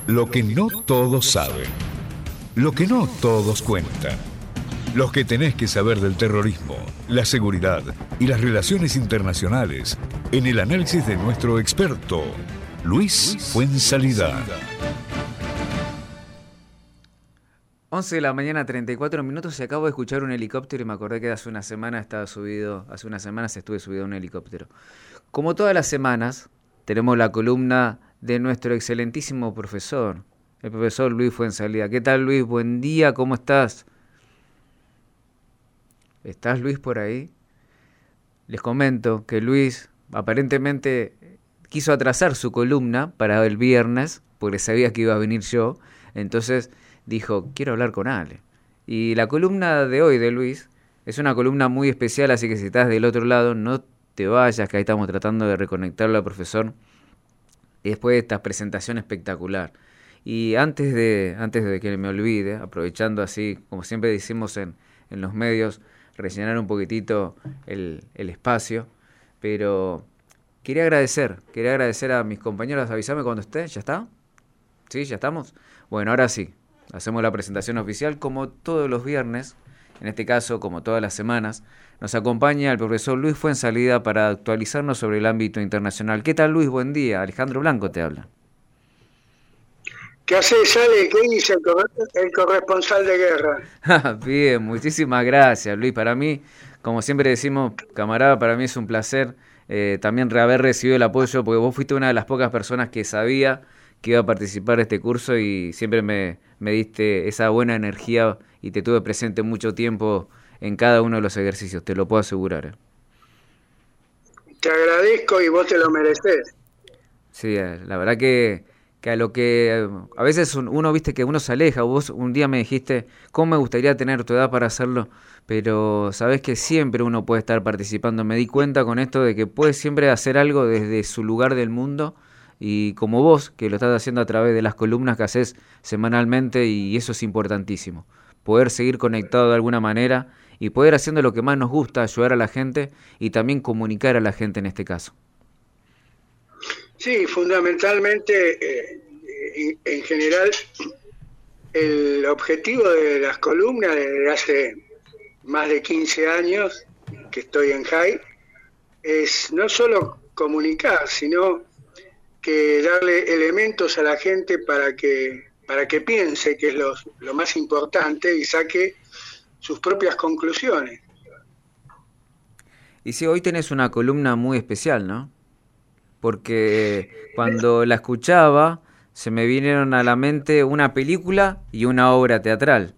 Lo que no todos saben. Lo que no todos cuentan. Los que tenés que saber del terrorismo, la seguridad y las relaciones internacionales en el análisis de nuestro experto, Luis Fuenzalida. 11 de la mañana, 34 minutos, y acabo de escuchar un helicóptero y me acordé que hace unas semanas estuve subido a un helicóptero. Como todas las semanas, tenemos la columna de nuestro excelentísimo profesor, el profesor Luis Fuenzalida. ¿Qué tal, Luis? Buen día, ¿cómo estás? ¿Estás, Luis, por ahí? Les comento que Luis aparentemente quiso atrasar su columna para el viernes, porque sabía que iba a venir yo, entonces dijo, quiero hablar con Ale. Y la columna de hoy de Luis es una columna muy especial, así que si estás del otro lado, no te vayas, que ahí estamos tratando de reconectarlo al profesor después de esta presentación espectacular. Y antes de que me olvide, aprovechando así, como siempre decimos en los medios, rellenar un poquitito el espacio, pero quería agradecer a mis compañeros. Avísame cuando esté. ¿Ya está? ¿Sí? ¿Ya estamos? Bueno, ahora sí, hacemos la presentación oficial como todos los viernes, en este caso como todas las semanas. Nos acompaña el profesor Luis Fuenzalida para actualizarnos sobre el ámbito internacional. ¿Qué tal, Luis? Buen día. Alejandro Blanco te habla. ¿Qué haces, Ale? ¿Qué dice el corresponsal de guerra? Bien, muchísimas gracias, Luis. Para mí, como siempre decimos, camarada, para mí es un placer también haber recibido el apoyo, porque vos fuiste una de las pocas personas que sabía que iba a participar de este curso y siempre me diste esa buena energía y te tuve presente mucho tiempo en cada uno de los ejercicios, te lo puedo asegurar. Te agradezco y vos te lo mereces. Sí, la verdad que a veces uno, viste que uno se aleja. Vos un día me dijiste, ¿cómo me gustaría tener tu edad para hacerlo? Pero sabés que siempre uno puede estar participando. Me di cuenta con esto de que puedes siempre hacer algo desde su lugar del mundo, y como vos, que lo estás haciendo a través de las columnas que haces semanalmente, y eso es importantísimo. Poder seguir conectado de alguna manera y poder haciendo lo que más nos gusta, ayudar a la gente y también comunicar a la gente en este caso. Sí, fundamentalmente, en general, el objetivo de las columnas desde hace más de 15 años que estoy en JAI es no solo comunicar, sino que darle elementos a la gente para que piense, que es lo más importante, y saque sus propias conclusiones. Y sí, hoy tenés una columna muy especial, ¿no? Porque cuando la escuchaba se me vinieron a la mente una película y una obra teatral.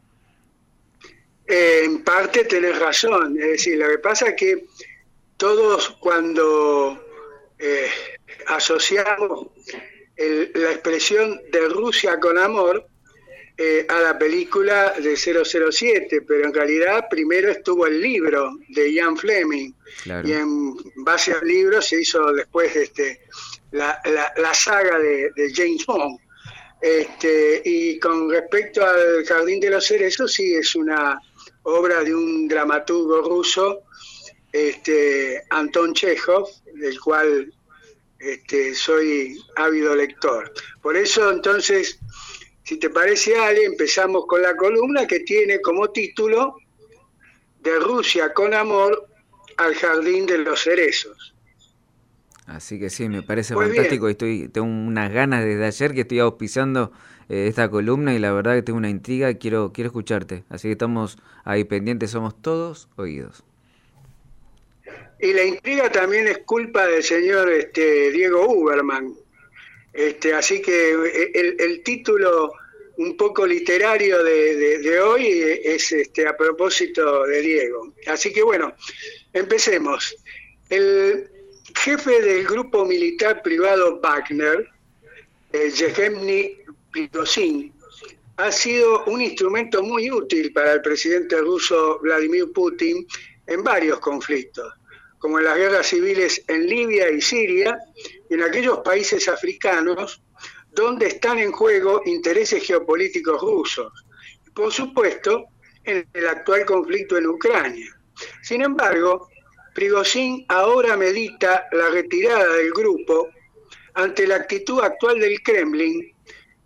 En parte tenés razón, es decir, lo que pasa es que todos cuando asociamos la expresión de Rusia con amor a la película de 007, pero en realidad primero estuvo el libro de Ian Fleming, claro. Y en base al libro se hizo después la saga de James Bond. Y con respecto al Jardín de los Cerezos, sí, es una obra de un dramaturgo ruso, Anton Chekhov, del cual soy ávido lector. Por eso, entonces, si te parece, Ale, empezamos con la columna que tiene como título De Rusia con amor al Jardín de los Cerezos. Así que sí, me parece pues fantástico. Tengo unas ganas desde ayer que estoy auspiciando esta columna, y la verdad que tengo una intriga y quiero escucharte. Así que estamos ahí pendientes, somos todos oídos. Y la intriga también es culpa del señor Diego Huberman. Así que el título un poco literario de hoy es a propósito de Diego. Así que bueno, empecemos. El jefe del grupo militar privado Wagner, Yevgeny Prigozhin, ha sido un instrumento muy útil para el presidente ruso Vladimir Putin en varios conflictos, como en las guerras civiles en Libia y Siria, y en aquellos países africanos donde están en juego intereses geopolíticos rusos, y por supuesto en el actual conflicto en Ucrania. Sin embargo, Prigozhin ahora medita la retirada del grupo ante la actitud actual del Kremlin,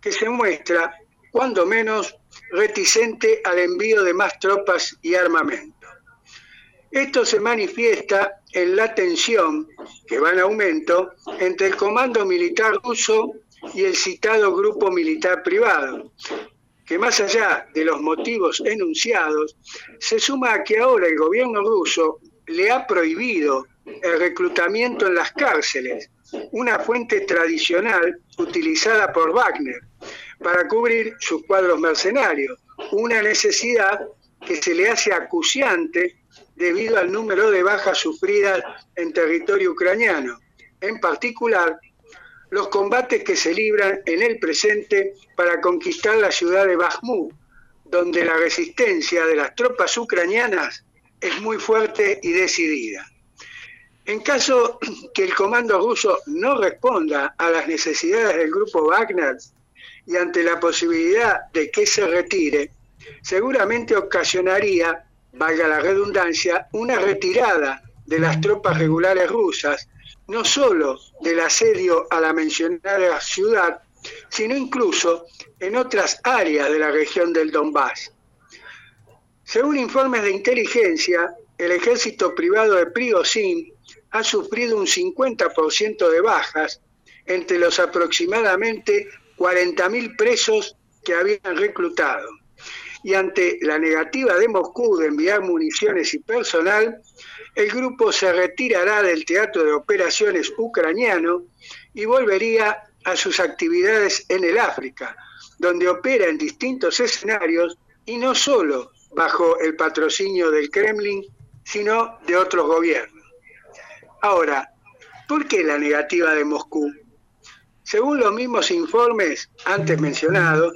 que se muestra, cuando menos, reticente al envío de más tropas y armamento. Esto se manifiesta en la tensión, que va en aumento, entre el comando militar ruso y el citado grupo militar privado, que más allá de los motivos enunciados, se suma a que ahora el gobierno ruso le ha prohibido el reclutamiento en las cárceles, una fuente tradicional utilizada por Wagner para cubrir sus cuadros mercenarios, una necesidad que se le hace acuciante debido al número de bajas sufridas en territorio ucraniano, en particular los combates que se libran en el presente para conquistar la ciudad de Bakhmut, donde la resistencia de las tropas ucranianas es muy fuerte y decidida. En caso que el comando ruso no responda a las necesidades del grupo Wagner y ante la posibilidad de que se retire, seguramente ocasionaría, valga la redundancia, una retirada de las tropas regulares rusas, no solo del asedio a la mencionada ciudad, sino incluso en otras áreas de la región del Donbass. Según informes de inteligencia, el ejército privado de Prigozhin ha sufrido un 50% de bajas entre los aproximadamente 40.000 presos que habían reclutado. Y ante la negativa de Moscú de enviar municiones y personal, el grupo se retirará del teatro de operaciones ucraniano y volvería a sus actividades en el África, donde opera en distintos escenarios y no solo bajo el patrocinio del Kremlin, sino de otros gobiernos. Ahora, ¿por qué la negativa de Moscú? Según los mismos informes antes mencionados,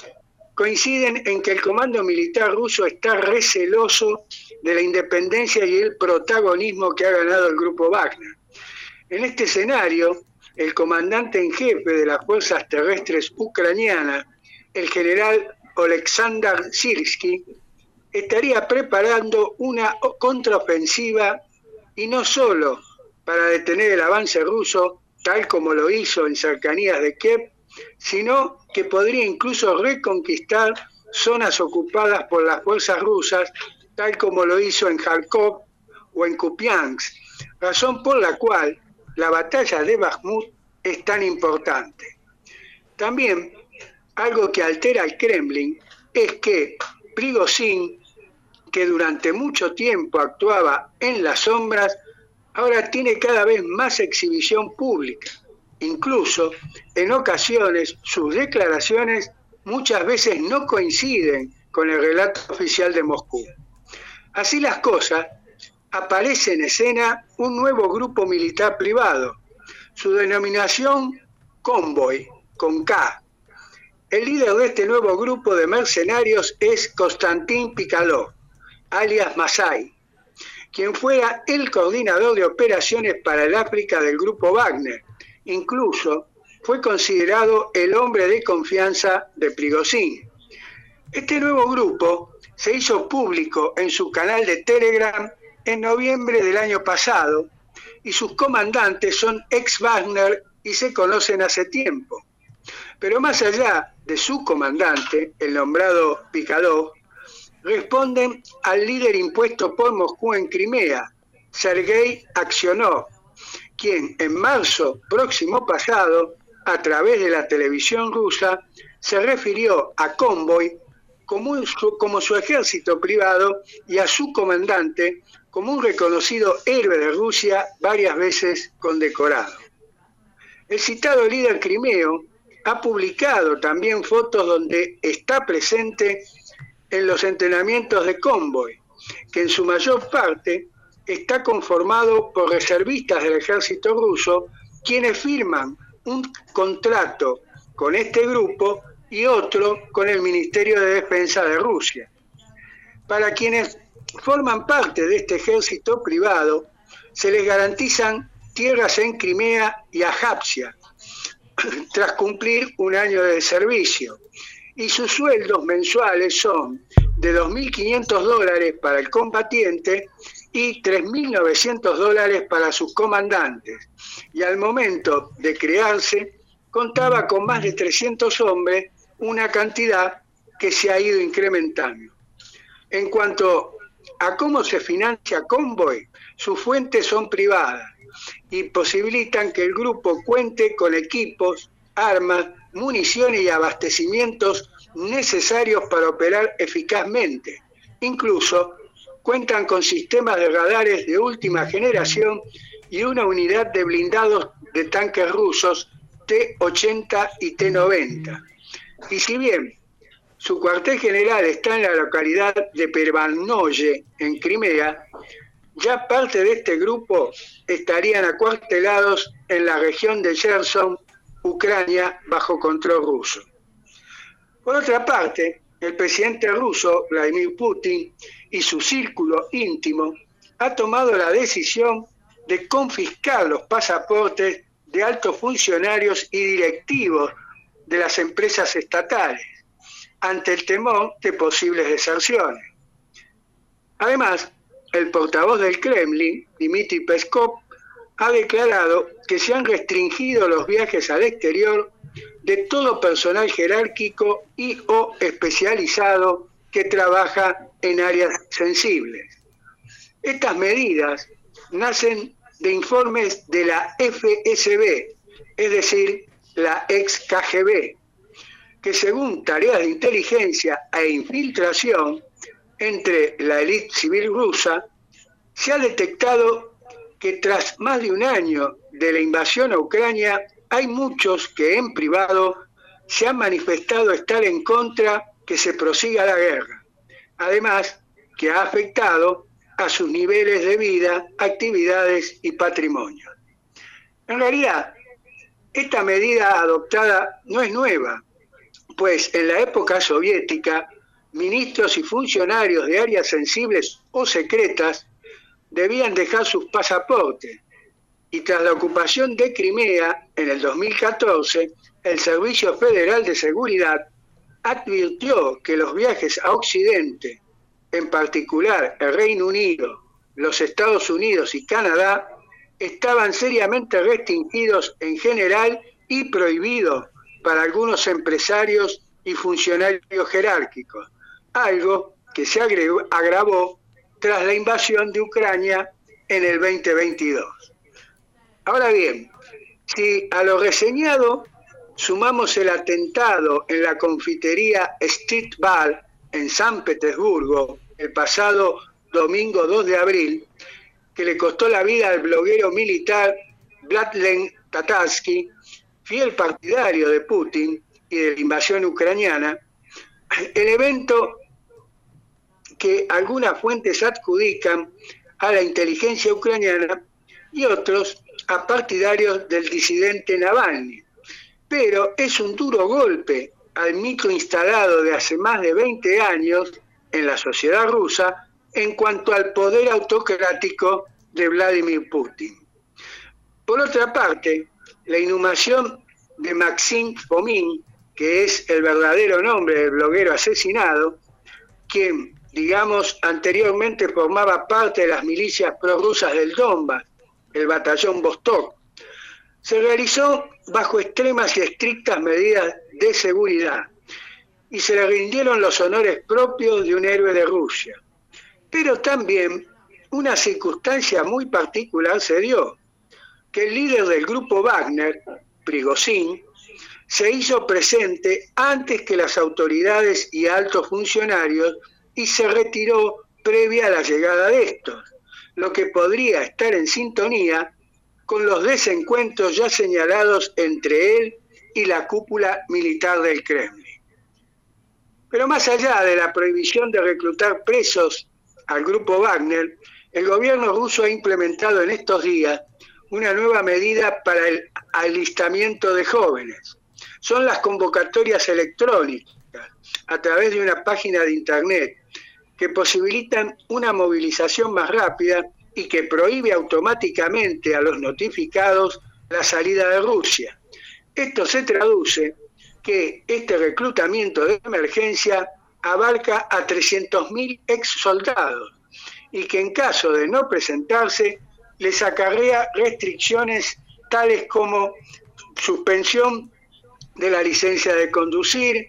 coinciden en que el comando militar ruso está receloso de la independencia y el protagonismo que ha ganado el grupo Wagner. En este escenario, el comandante en jefe de las fuerzas terrestres ucranianas, el general Oleksandr Sirski, estaría preparando una contraofensiva y no solo para detener el avance ruso, tal como lo hizo en cercanías de Kiev, sino que podría incluso reconquistar zonas ocupadas por las fuerzas rusas, tal como lo hizo en Kharkov o en Kupiansk, razón por la cual la batalla de Bakhmut es tan importante. También, algo que altera al Kremlin es que Prigozhin, que durante mucho tiempo actuaba en las sombras, ahora tiene cada vez más exhibición pública. Incluso, en ocasiones, sus declaraciones muchas veces no coinciden con el relato oficial de Moscú. Así las cosas, aparece en escena un nuevo grupo militar privado, su denominación Convoy, con K. El líder de este nuevo grupo de mercenarios es Konstantin Pikalov, alias Masai, quien fuera el coordinador de operaciones para el África del grupo Wagner. Incluso fue considerado el hombre de confianza de Prigozhin. Este nuevo grupo se hizo público en su canal de Telegram en noviembre del año pasado y sus comandantes son ex-Wagner y se conocen hace tiempo. Pero más allá de su comandante, el nombrado Pikalov, responden al líder impuesto por Moscú en Crimea, Sergei Aksionov, quien en marzo próximo pasado, a través de la televisión rusa, se refirió a Convoy como su ejército privado y a su comandante como un reconocido héroe de Rusia varias veces condecorado. El citado líder crimeo ha publicado también fotos donde está presente en los entrenamientos de Convoy, que en su mayor parte está conformado por reservistas del ejército ruso, quienes firman un contrato con este grupo y otro con el Ministerio de Defensa de Rusia. Para quienes forman parte de este ejército privado, se les garantizan tierras en Crimea y Abjasia, tras cumplir un año de servicio, y sus sueldos mensuales son de $2.500 para el combatiente y $3.900 para sus comandantes, y al momento de crearse contaba con más de 300 hombres una cantidad que se ha ido incrementando. En cuanto a cómo se financia Convoy, sus fuentes son privadas y posibilitan que el grupo cuente con equipos, armas, municiones y abastecimientos necesarios para operar eficazmente. Incluso cuentan con sistemas de radares de última generación y una unidad de blindados de tanques rusos T-80 y T-90. Y si bien su cuartel general está en la localidad de Pervanoye, en Crimea, ya parte de este grupo estarían acuartelados en la región de Cherson, Ucrania, bajo control ruso. Por otra parte, el presidente ruso, Vladimir Putin, y su círculo íntimo, ha tomado la decisión de confiscar los pasaportes de altos funcionarios y directivos de las empresas estatales, ante el temor de posibles deserciones. Además, el portavoz del Kremlin, Dmitry Peskov, ha declarado que se han restringido los viajes al exterior de todo personal jerárquico y o especializado que trabaja en áreas sensibles. Estas medidas nacen de informes de la FSB, es decir, la ex KGB, que según tareas de inteligencia e infiltración entre la élite civil rusa, se ha detectado que tras más de un año de la invasión a Ucrania, hay muchos que en privado se han manifestado estar en contra que se prosiga la guerra. Además, que ha afectado a sus niveles de vida, actividades y patrimonio. En realidad, esta medida adoptada no es nueva, pues en la época soviética, ministros y funcionarios de áreas sensibles o secretas debían dejar sus pasaportes, y tras la ocupación de Crimea en el 2014, el Servicio Federal de Seguridad advirtió que los viajes a Occidente, en particular el Reino Unido, los Estados Unidos y Canadá, estaban seriamente restringidos en general y prohibidos para algunos empresarios y funcionarios jerárquicos, algo que se agravó tras la invasión de Ucrania en el 2022. Ahora bien, si a lo reseñado sumamos el atentado en la confitería Street Bar en San Petersburgo el pasado domingo 2 de abril, que le costó la vida al bloguero militar Vladlen Tatarsky, fiel partidario de Putin y de la invasión ucraniana, el evento que algunas fuentes adjudican a la inteligencia ucraniana y otros a partidarios del disidente Navalny. Pero es un duro golpe al mito instalado de hace más de 20 años en la sociedad rusa en cuanto al poder autocrático de Vladimir Putin. Por otra parte, la inhumación de Maxim Fomin, que es el verdadero nombre del bloguero asesinado, quien, digamos, anteriormente formaba parte de las milicias prorrusas del Donbass, el batallón Vostok, se realizó bajo extremas y estrictas medidas de seguridad y se le rindieron los honores propios de un héroe de Rusia. Pero también una circunstancia muy particular se dio, que el líder del grupo Wagner, Prigozhin, se hizo presente antes que las autoridades y altos funcionarios y se retiró previa a la llegada de estos, lo que podría estar en sintonía con los desencuentros ya señalados entre él y la cúpula militar del Kremlin. Pero más allá de la prohibición de reclutar presos al grupo Wagner, el gobierno ruso ha implementado en estos días una nueva medida para el alistamiento de jóvenes. Son las convocatorias electrónicas a través de una página de internet que posibilitan una movilización más rápida y que prohíbe automáticamente a los notificados la salida de Rusia. Esto se traduce que este reclutamiento de emergencia abarca a 300.000 ex soldados y que en caso de no presentarse les acarrea restricciones tales como suspensión de la licencia de conducir,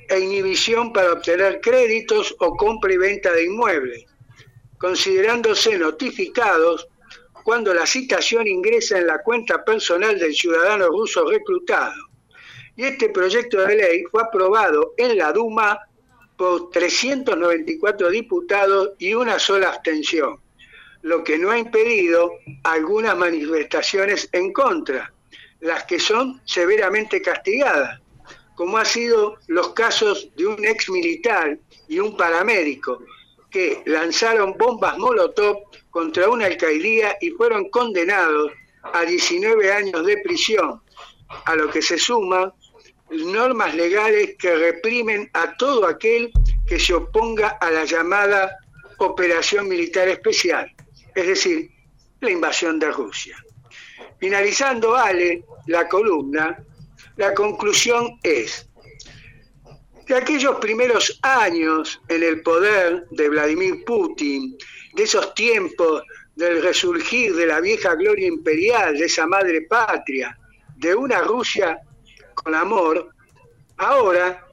e inhibición para obtener créditos o compra y venta de inmuebles, considerándose notificados cuando la citación ingresa en la cuenta personal del ciudadano ruso reclutado. Y este proyecto de ley fue aprobado en la Duma por 394 diputados y una sola abstención, lo que no ha impedido algunas manifestaciones en contra, las que son severamente castigadas, como ha sido los casos de un ex militar y un paramédico que lanzaron bombas Molotov contra una alcaldía y fueron condenados a 19 años de prisión, a lo que se suman normas legales que reprimen a todo aquel que se oponga a la llamada operación militar especial, es decir, la invasión de Rusia. Finalizando, Ale, la columna, la conclusión es que aquellos primeros años en el poder de Vladimir Putin, de esos tiempos del resurgir de la vieja gloria imperial, de esa madre patria, de una Rusia con amor, ahora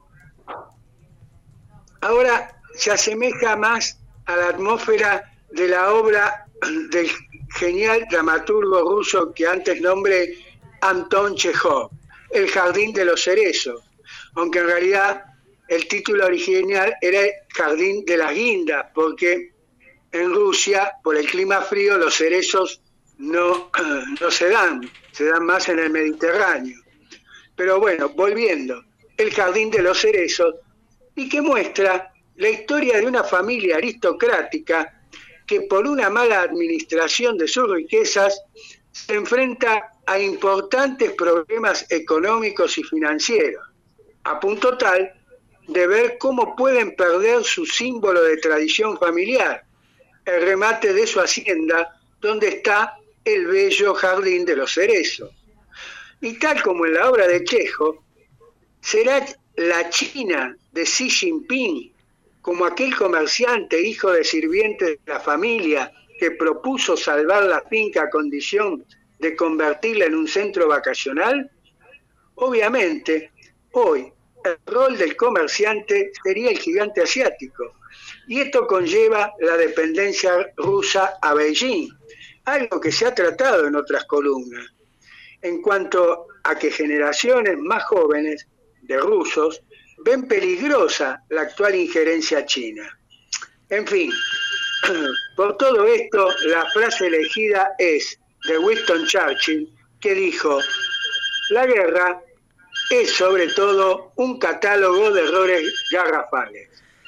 se asemeja más a la atmósfera de la obra del genial dramaturgo ruso que antes nombré, Anton Chejov, El jardín de los cerezos, aunque en realidad el título original era El jardín de las guindas, porque en Rusia, por el clima frío, los cerezos no se dan más en el Mediterráneo. Pero bueno, volviendo, El jardín de los cerezos, y que muestra la historia de una familia aristocrática que por una mala administración de sus riquezas se enfrenta a importantes problemas económicos y financieros, a punto tal de ver cómo pueden perder su símbolo de tradición familiar, el remate de su hacienda, donde está el bello jardín de los cerezos. Y tal como en la obra de Chejov, será la China de Xi Jinping, como aquel comerciante hijo de sirvientes de la familia que propuso salvar la finca a condición de convertirla en un centro vacacional. Obviamente, hoy el rol del comerciante sería el gigante asiático, y esto conlleva la dependencia rusa a Beijing, algo que se ha tratado en otras columnas, en cuanto a que generaciones más jóvenes de rusos ven peligrosa la actual injerencia china. En fin, por todo esto, la frase elegida es de Winston Churchill, que dijo: la guerra es sobre todo un catálogo de errores garrafales.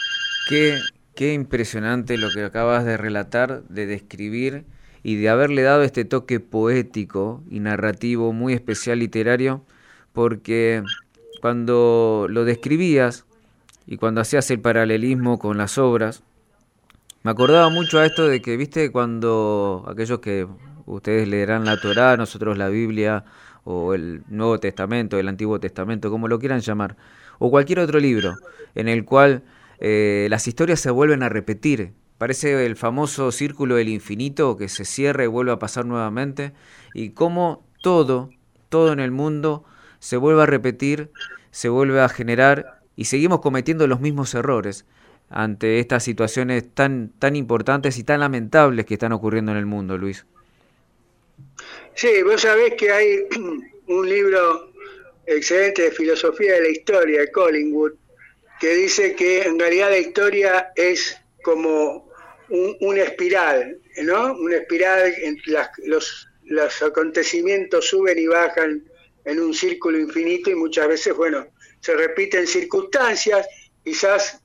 Qué impresionante lo que acabas de relatar, de describir y de haberle dado este toque poético y narrativo muy especial literario, porque cuando lo describías y cuando hacías el paralelismo con las obras, me acordaba mucho a esto de que, viste, cuando aquellos que ustedes leerán la Torá, nosotros la Biblia, o el Nuevo Testamento, el Antiguo Testamento, como lo quieran llamar, o cualquier otro libro, en el cual las historias se vuelven a repetir. Parece el famoso círculo del infinito que se cierra y vuelve a pasar nuevamente, y cómo todo en el mundo se vuelve a repetir, se vuelve a generar, y seguimos cometiendo los mismos errores ante estas situaciones tan importantes y tan lamentables que están ocurriendo en el mundo, Luis. Sí, vos sabés que hay un libro excelente de filosofía de la historia de Collingwood que dice que en realidad la historia es como una espiral, ¿no? Una espiral, los acontecimientos suben y bajan en un círculo infinito, y muchas veces, bueno, se repiten circunstancias, quizás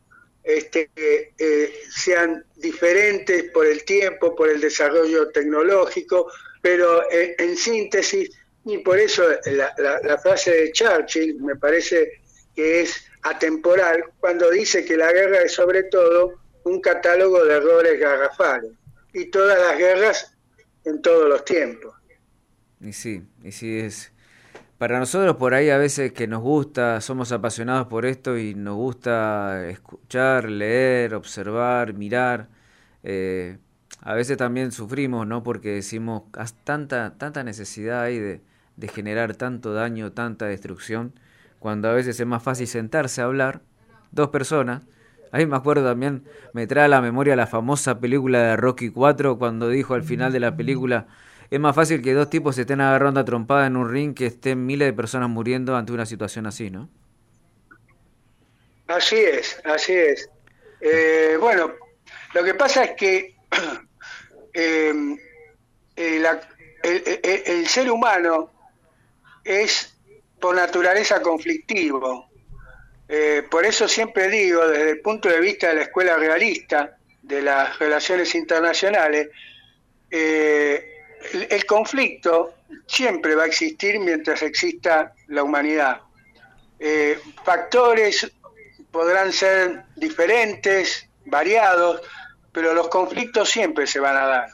sean diferentes por el tiempo, por el desarrollo tecnológico, pero en síntesis, y por eso la frase de Churchill me parece que es atemporal, cuando dice que la guerra es sobre todo un catálogo de errores garrafales, y todas las guerras en todos los tiempos. Y sí es. Para nosotros por ahí a veces que nos gusta, somos apasionados por esto y nos gusta escuchar, leer, observar, mirar, a veces también sufrimos, ¿no? Porque decimos, tanta necesidad hay de generar tanto daño, tanta destrucción, cuando a veces es más fácil sentarse a hablar 2 personas. Ahí me acuerdo también, me trae a la memoria la famosa película de Rocky 4 cuando dijo al final de la película: es más fácil que 2 tipos se estén agarrando a trompada en un ring que estén miles de personas muriendo ante una situación así, ¿no? Así es, así es. Bueno, lo que pasa es que eh, el ser humano es por naturaleza conflictivo. Por eso siempre digo, desde el punto de vista de la escuela realista, de las relaciones internacionales, el conflicto siempre va a existir mientras exista la humanidad. Factores podrán ser diferentes, variados, pero los conflictos siempre se van a dar.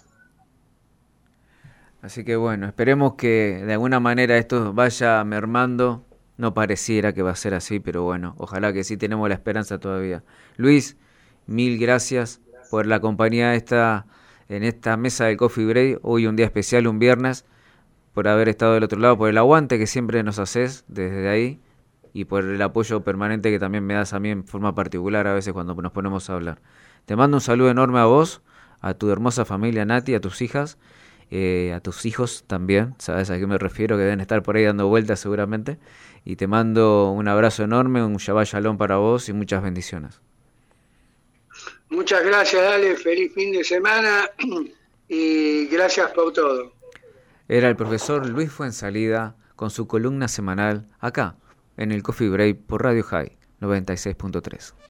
Así que bueno, esperemos que de alguna manera esto vaya mermando. No pareciera que va a ser así, pero bueno, ojalá que sí, tenemos la esperanza todavía. Luis, mil gracias por la compañía en esta mesa del Coffee Break. Hoy un día especial, un viernes, por haber estado del otro lado, por el aguante que siempre nos haces desde ahí y por el apoyo permanente que también me das a mí en forma particular a veces cuando nos ponemos a hablar. Te mando un saludo enorme a vos, a tu hermosa familia Nati, a tus hijas, a tus hijos también, sabes a qué me refiero, que deben estar por ahí dando vueltas seguramente. Y te mando un abrazo enorme, un Shabbat Shalom para vos y muchas bendiciones. Muchas gracias, Ale, feliz fin de semana y gracias por todo. Era el profesor Luis Fuensalida con su columna semanal acá, en el Coffee Break por Radio High 96.3.